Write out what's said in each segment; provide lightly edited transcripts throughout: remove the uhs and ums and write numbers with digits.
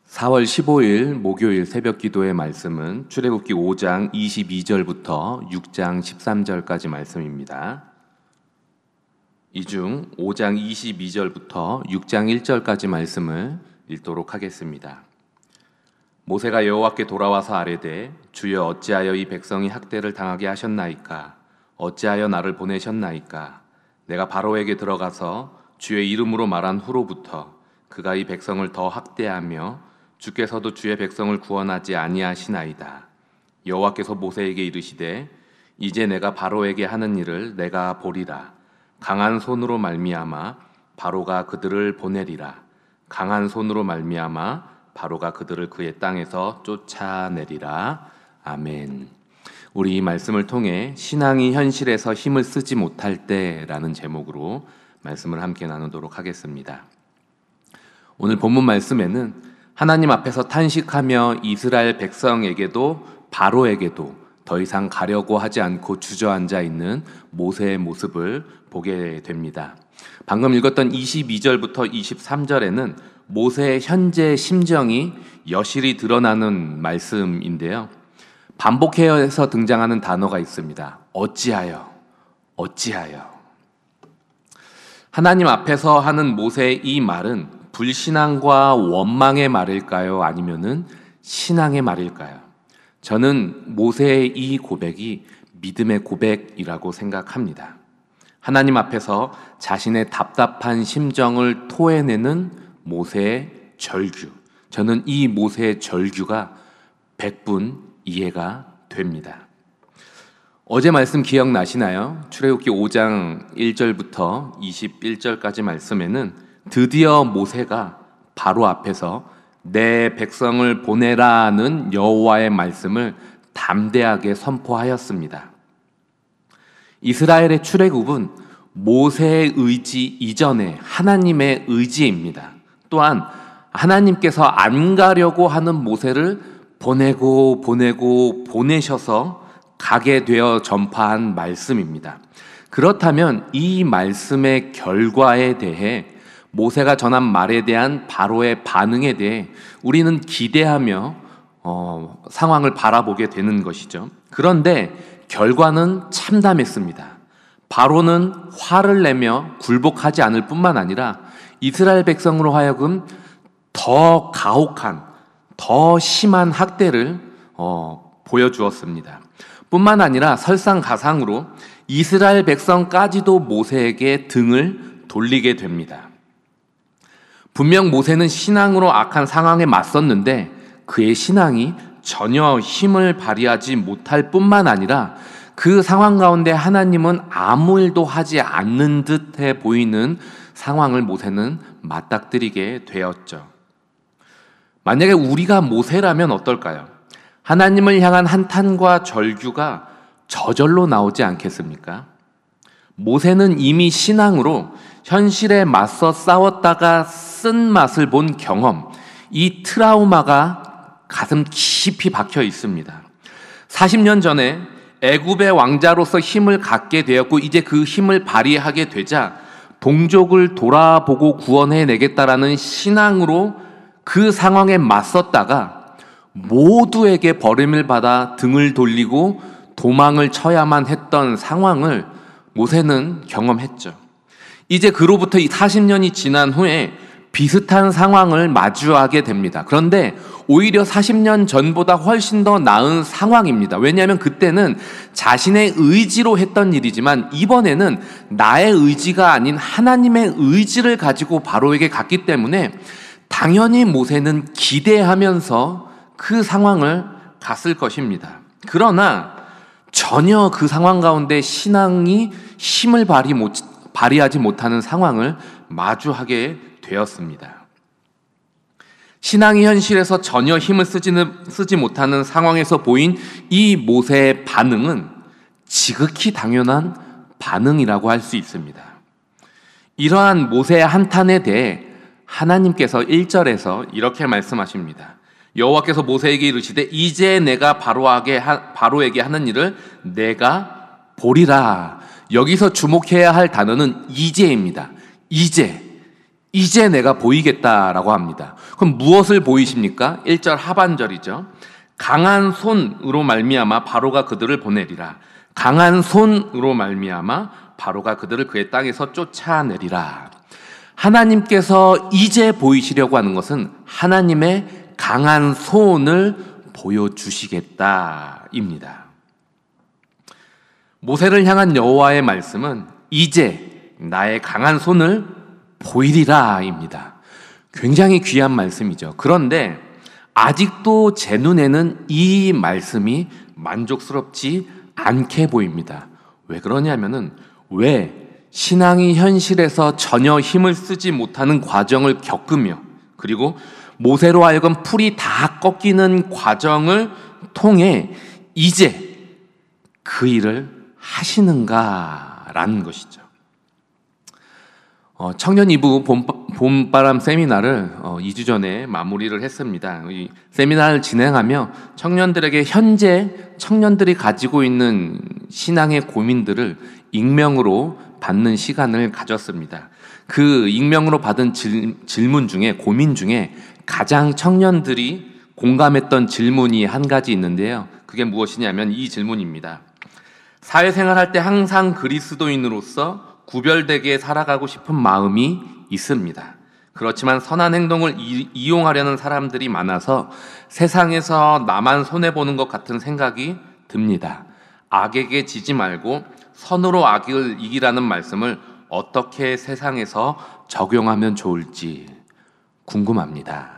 4월 15일 목요일 새벽 기도의 말씀은 출애굽기 5장 22절부터 6장 13절까지 말씀입니다. 이 중 5장 22절부터 6장 1절까지 말씀을 읽도록 하겠습니다. 모세가 여호와께 돌아와서 아뢰되 주여 어찌하여 이 백성이 학대를 당하게 하셨나이까? 어찌하여 나를 보내셨나이까? 내가 바로에게 들어가서 주의 이름으로 말한 후로부터 그가 이 백성을 더 학대하며 주께서도 주의 백성을 구원하지 아니하시나이다. 여호와께서 모세에게 이르시되 이제 내가 바로에게 하는 일을 내가 보리라. 강한 손으로 말미암아 바로가 그들을 보내리라. 강한 손으로 말미암아 바로가 그들을 그의 땅에서 쫓아내리라. 아멘. 우리 이 말씀을 통해 신앙이 현실에서 힘을 쓰지 못할 때라는 제목으로 말씀을 함께 나누도록 하겠습니다. 오늘 본문 말씀에는 하나님 앞에서 탄식하며 이스라엘 백성에게도 바로에게도 더 이상 가려고 하지 않고 주저앉아 있는 모세의 모습을 보게 됩니다. 방금 읽었던 22절부터 23절에는 모세의 현재 심정이 여실히 드러나는 말씀인데요. 반복해서 등장하는 단어가 있습니다. 어찌하여, 어찌하여. 하나님 앞에서 하는 모세의 이 말은 불신앙과 원망의 말일까요? 아니면은 신앙의 말일까요? 저는 모세의 이 고백이 믿음의 고백이라고 생각합니다. 하나님 앞에서 자신의 답답한 심정을 토해내는 모세의 절규. 저는 이 모세의 절규가 100분 이해가 됩니다. 어제 말씀 기억나시나요? 출애굽기 5장 1절부터 21절까지 말씀에는 드디어 모세가 바로 앞에서 내 백성을 보내라는 여호와의 말씀을 담대하게 선포하였습니다. 이스라엘의 출애굽은 모세의 의지 이전에 하나님의 의지입니다. 또한 하나님께서 안 가려고 하는 모세를 보내셔서 가게 되어 전파한 말씀입니다. 그렇다면 이 말씀의 결과에 대해 모세가 전한 말에 대한 바로의 반응에 대해 우리는 기대하며 상황을 바라보게 되는 것이죠. 그런데 결과는 참담했습니다. 바로는 화를 내며 굴복하지 않을 뿐만 아니라 이스라엘 백성으로 하여금 더 가혹한, 더 심한 학대를 보여주었습니다. 뿐만 아니라 설상가상으로 이스라엘 백성까지도 모세에게 등을 돌리게 됩니다. 분명 모세는 신앙으로 악한 상황에 맞섰는데 그의 신앙이 전혀 힘을 발휘하지 못할 뿐만 아니라 그 상황 가운데 하나님은 아무 일도 하지 않는 듯해 보이는 상황을 모세는 맞닥뜨리게 되었죠. 만약에 우리가 모세라면 어떨까요? 하나님을 향한 한탄과 절규가 저절로 나오지 않겠습니까? 모세는 이미 신앙으로 현실에 맞서 싸웠다가 쓴맛을 본 경험, 이 트라우마가 가슴 깊이 박혀 있습니다. 40년 전에 애굽의 왕자로서 힘을 갖게 되었고 이제 그 힘을 발휘하게 되자 동족을 돌아보고 구원해내겠다라는 신앙으로 그 상황에 맞섰다가 모두에게 버림을 받아 등을 돌리고 도망을 쳐야만 했던 상황을 모세는 경험했죠. 이제 그로부터 40년이 지난 후에 비슷한 상황을 마주하게 됩니다. 그런데 오히려 40년 전보다 훨씬 더 나은 상황입니다. 왜냐하면 그때는 자신의 의지로 했던 일이지만 이번에는 나의 의지가 아닌 하나님의 의지를 가지고 바로에게 갔기 때문에 당연히 모세는 기대하면서 그 상황을 갔을 것입니다. 그러나 전혀 그 상황 가운데 신앙이 힘을 발휘하지 못하는 상황을 마주하게 되었습니다. 신앙이 현실에서 전혀 힘을 쓰지 못하는 상황에서 보인 이 모세의 반응은 지극히 당연한 반응이라고 할 수 있습니다. 이러한 모세의 한탄에 대해 하나님께서 1절에서 이렇게 말씀하십니다. 여호와께서 모세에게 이르시되 이제 내가 바로에게 하는 일을 내가 보리라. 여기서 주목해야 할 단어는 이제입니다. 이제 이제 내가 보이겠다라고 합니다. 그럼 무엇을 보이십니까? 1절 하반절이죠. 강한 손으로 말미암아 바로가 그들을 보내리라. 강한 손으로 말미암아 바로가 그들을 그의 땅에서 쫓아내리라. 하나님께서 이제 보이시려고 하는 것은 하나님의 강한 손을 보여주시겠다입니다. 모세를 향한 여호와의 말씀은 이제 나의 강한 손을 보이리라입니다. 굉장히 귀한 말씀이죠. 그런데 아직도 제 눈에는 이 말씀이 만족스럽지 않게 보입니다. 왜 그러냐면은 왜 신앙이 현실에서 전혀 힘을 쓰지 못하는 과정을 겪으며 그리고 모세로 하여금 풀이 다 꺾이는 과정을 통해 이제 그 일을 하시는가라는 것이죠. 청년 2부 봄바람 세미나를 2주 전에 마무리를 했습니다. 이 세미나를 진행하며 청년들에게 현재 청년들이 가지고 있는 신앙의 고민들을 익명으로 받는 시간을 가졌습니다. 그 익명으로 받은 질문 중에 고민 중에 가장 청년들이 공감했던 질문이 한 가지 있는데요. 그게 무엇이냐면 이 질문입니다. 사회생활할 때 항상 그리스도인으로서 구별되게 살아가고 싶은 마음이 있습니다. 그렇지만 선한 행동을 이용하려는 사람들이 많아서 세상에서 나만 손해보는 것 같은 생각이 듭니다. 악에게 지지 말고 선으로 악을 이기라는 말씀을 어떻게 세상에서 적용하면 좋을지 궁금합니다.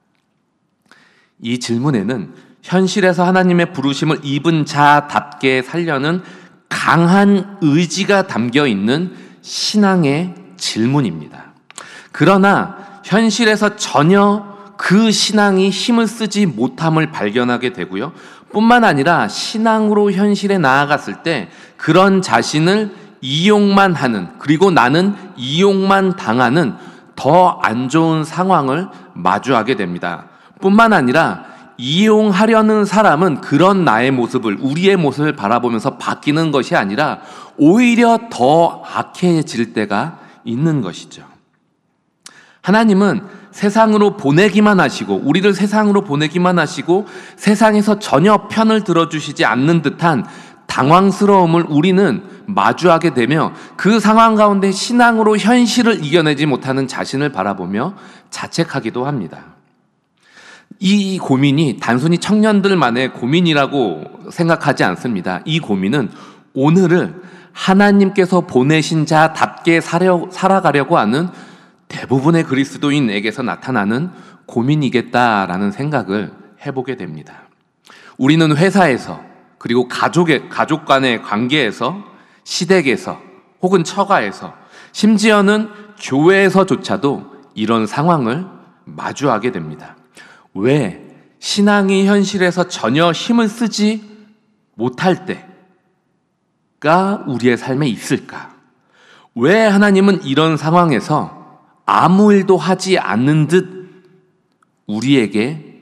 이 질문에는 현실에서 하나님의 부르심을 입은 자답게 살려는 강한 의지가 담겨 있는 신앙의 질문입니다. 그러나 현실에서 전혀 그 신앙이 힘을 쓰지 못함을 발견하게 되고요. 뿐만 아니라 신앙으로 현실에 나아갔을 때 그런 자신을 이용만 하는, 그리고 나는 이용만 당하는 더 안 좋은 상황을 마주하게 됩니다. 뿐만 아니라 이용하려는 사람은 그런 나의 모습을, 우리의 모습을 바라보면서 바뀌는 것이 아니라 오히려 더 악해질 때가 있는 것이죠. 하나님은 세상으로 보내기만 하시고, 우리를 세상으로 보내기만 하시고 세상에서 전혀 편을 들어주시지 않는 듯한 당황스러움을 우리는 마주하게 되며 그 상황 가운데 신앙으로 현실을 이겨내지 못하는 자신을 바라보며 자책하기도 합니다. 이 고민이 단순히 청년들만의 고민이라고 생각하지 않습니다. 이 고민은 오늘을 하나님께서 보내신 자답게 살아가려고 하는 대부분의 그리스도인에게서 나타나는 고민이겠다라는 생각을 해보게 됩니다. 우리는 회사에서, 그리고 가족 간의 관계에서, 시댁에서, 혹은 처가에서, 심지어는 교회에서조차도 이런 상황을 마주하게 됩니다. 왜 신앙이 현실에서 전혀 힘을 쓰지 못할 때가 우리의 삶에 있을까? 왜 하나님은 이런 상황에서 아무 일도 하지 않는 듯 우리에게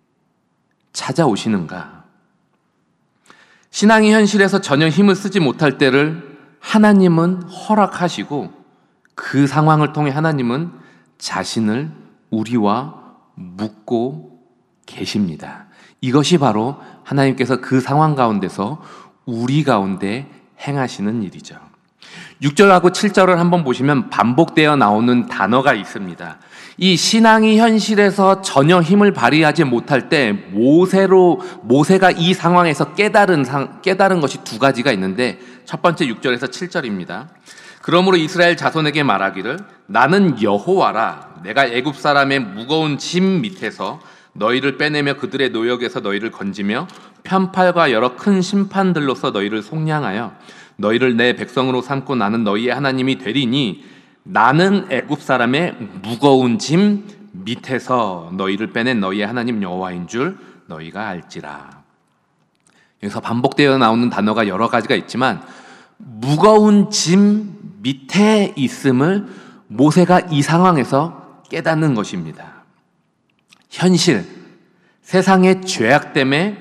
찾아오시는가? 신앙이 현실에서 전혀 힘을 쓰지 못할 때를 하나님은 허락하시고 그 상황을 통해 하나님은 자신을 우리와 묻고 계십니다. 이것이 바로 하나님께서 그 상황 가운데서 우리 가운데 행하시는 일이죠. 6절하고 7절을 한번 보시면 반복되어 나오는 단어가 있습니다. 이 신앙이 현실에서 전혀 힘을 발휘하지 못할 때 모세가 이 상황에서 깨달은 것이 두 가지가 있는데, 첫 번째 6절에서 7절입니다. 그러므로 이스라엘 자손에게 말하기를 나는 여호와라. 내가 애굽 사람의 무거운 짐 밑에서 너희를 빼내며 그들의 노역에서 너희를 건지며 편팔과 여러 큰 심판들로서 너희를 속량하여 너희를 내 백성으로 삼고 나는 너희의 하나님이 되리니 나는 애굽 사람의 무거운 짐 밑에서 너희를 빼낸 너희의 하나님 여호와인 줄 너희가 알지라. 여기서 반복되어 나오는 단어가 여러 가지가 있지만 무거운 짐 밑에 있음을 모세가 이 상황에서 깨닫는 것입니다. 현실, 세상의 죄악됨의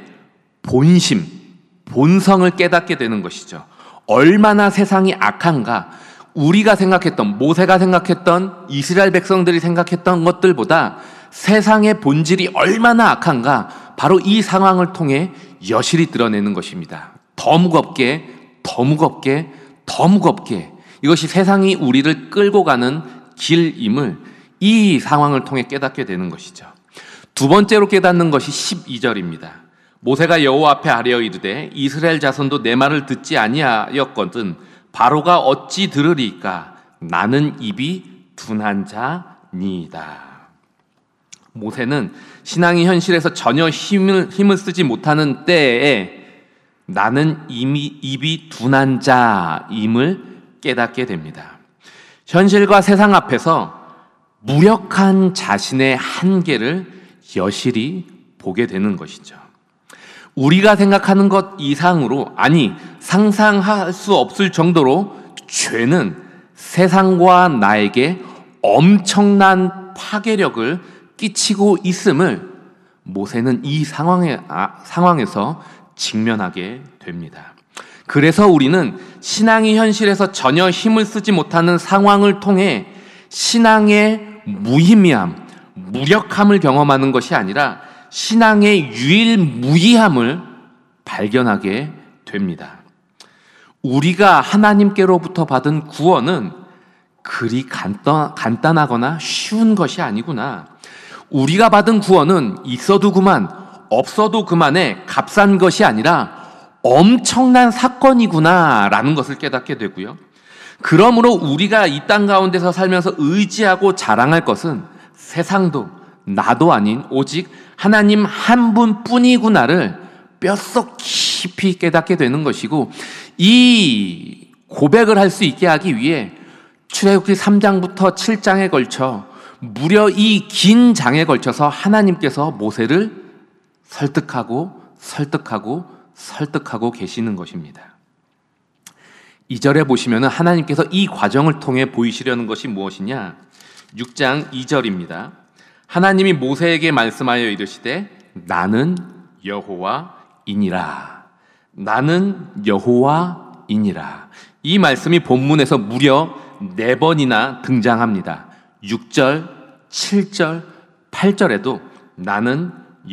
본성을 깨닫게 되는 것이죠. 얼마나 세상이 악한가, 우리가 생각했던, 모세가 생각했던, 이스라엘 백성들이 생각했던 것들보다 세상의 본질이 얼마나 악한가, 바로 이 상황을 통해 여실히 드러내는 것입니다. 더 무겁게, 더 무겁게, 더 무겁게, 이것이 세상이 우리를 끌고 가는 길임을 이 상황을 통해 깨닫게 되는 것이죠. 두 번째로 깨닫는 것이 12절입니다. 모세가 여호와 앞에 아뢰어 이르되 이스라엘 자손도 내 말을 듣지 아니하였거든 바로가 어찌 들으리까? 나는 입이 둔한 자니이다. 모세는 신앙의 현실에서 전혀 힘을 쓰지 못하는 때에 나는 이미 입이 둔한 자임을 깨닫게 됩니다. 현실과 세상 앞에서 무력한 자신의 한계를 여실히 보게 되는 것이죠. 우리가 생각하는 것 이상으로, 아니 상상할 수 없을 정도로 죄는 세상과 나에게 엄청난 파괴력을 끼치고 있음을 모세는 이 상황에서 직면하게 됩니다. 그래서 우리는 신앙의 현실에서 전혀 힘을 쓰지 못하는 상황을 통해 신앙의 무의미함, 무력함을 경험하는 것이 아니라 신앙의 유일무이함을 발견하게 됩니다. 우리가 하나님께로부터 받은 구원은 그리 간단하거나 쉬운 것이 아니구나. 우리가 받은 구원은 있어도 그만, 없어도 그만의 값싼 것이 아니라 엄청난 사건이구나라는 것을 깨닫게 되고요. 그러므로 우리가 이 땅 가운데서 살면서 의지하고 자랑할 것은 세상도 나도 아닌 오직 하나님 한 분뿐이구나를 뼛속 깊이 깨닫게 되는 것이고, 이 고백을 할 수 있게 하기 위해 출애굽기 3장부터 7장에 걸쳐 무려 이 긴 장에 걸쳐서 하나님께서 모세를 설득하고 계시는 것입니다. 2절에 보시면 하나님께서 이 과정을 통해 보이시려는 것이 무엇이냐? 6장 2절입니다. 하나님이 모세에게 말씀하여 이르시되 나는 여호와이니라. 나는 여호와이니라. 이 말씀이 본문에서 무려 4번이나 등장합니다. 6절, 7절, 8절에도 나는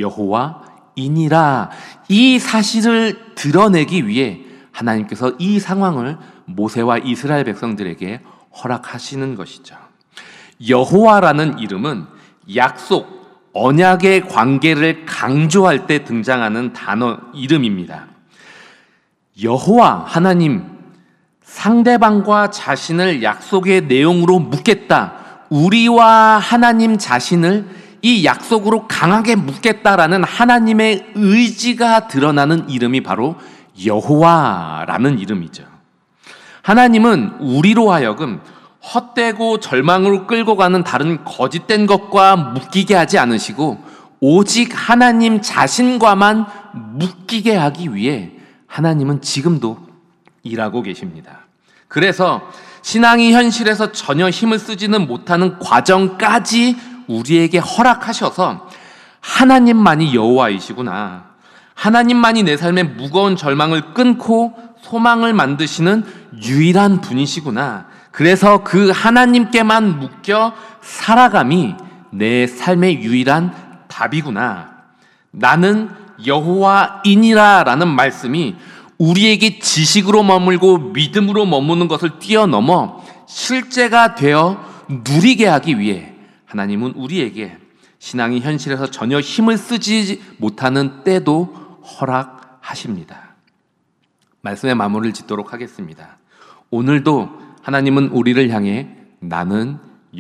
여호와이니라. 이 사실을 드러내기 위해 하나님께서 이 상황을 모세와 이스라엘 백성들에게 허락하시는 것이죠. 여호와라는 이름은 약속, 언약의 관계를 강조할 때 등장하는 단어 이름입니다. 여호와, 하나님, 상대방과 자신을 약속의 내용으로 묶겠다. 우리와 하나님 자신을 이 약속으로 강하게 묶겠다라는 하나님의 의지가 드러나는 이름이 바로 여호와라는 이름이죠. 하나님은 우리로 하여금 헛되고 절망으로 끌고 가는 다른 거짓된 것과 묶이게 하지 않으시고 오직 하나님 자신과만 묶이게 하기 위해 하나님은 지금도 일하고 계십니다. 그래서 신앙이 현실에서 전혀 힘을 쓰지는 못하는 과정까지 우리에게 허락하셔서 하나님만이 여호와이시구나, 하나님만이 내 삶의 무거운 절망을 끊고 소망을 만드시는 유일한 분이시구나, 그래서 그 하나님께만 묶여 살아감이 내 삶의 유일한 답이구나, 나는 여호와이니라 라는 말씀이 우리에게 지식으로 머물고 믿음으로 머무는 것을 뛰어넘어 실제가 되어 누리게 하기 위해 하나님은 우리에게 신앙이 현실에서 전혀 힘을 쓰지 못하는 때도 허락하십니다. 말씀의 마무리를 짓도록 하겠습니다. 오늘도 하나님은 우리를 향해 나는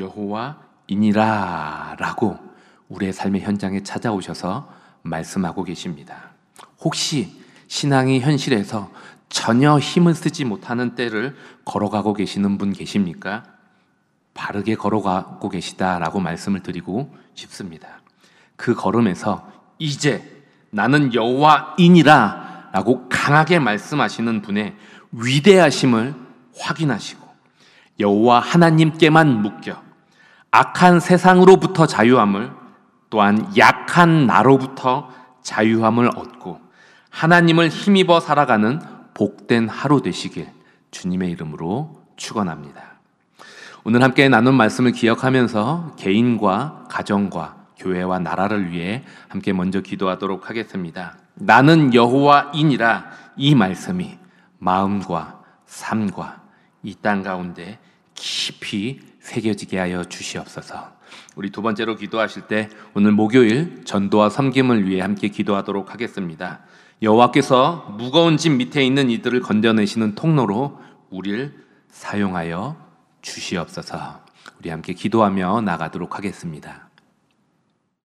여호와이니라 라고 우리의 삶의 현장에 찾아오셔서 말씀하고 계십니다. 혹시 신앙의 현실에서 전혀 힘을 쓰지 못하는 때를 걸어가고 계시는 분 계십니까? 바르게 걸어가고 계시다라고 말씀을 드리고 싶습니다. 그 걸음에서 이제 나는 여호와이니라 라고 강하게 말씀하시는 분의 위대하심을 확인하시고 여호와 하나님께만 묶여 악한 세상으로부터 자유함을, 또한 약한 나로부터 자유함을 얻고 하나님을 힘입어 살아가는 복된 하루 되시길 주님의 이름으로 축원합니다. 오늘 함께 나눈 말씀을 기억하면서 개인과 가정과 교회와 나라를 위해 함께 먼저 기도하도록 하겠습니다. 나는 여호와이니라, 이 말씀이 마음과 삶과 이 땅 가운데 깊이 새겨지게 하여 주시옵소서. 우리 두 번째로 기도하실 때 오늘 목요일 전도와 섬김을 위해 함께 기도하도록 하겠습니다. 여호와께서 무거운 짐 밑에 있는 이들을 건져내시는 통로로 우리를 사용하여 주시옵소서. 우리 함께 기도하며 나가도록 하겠습니다.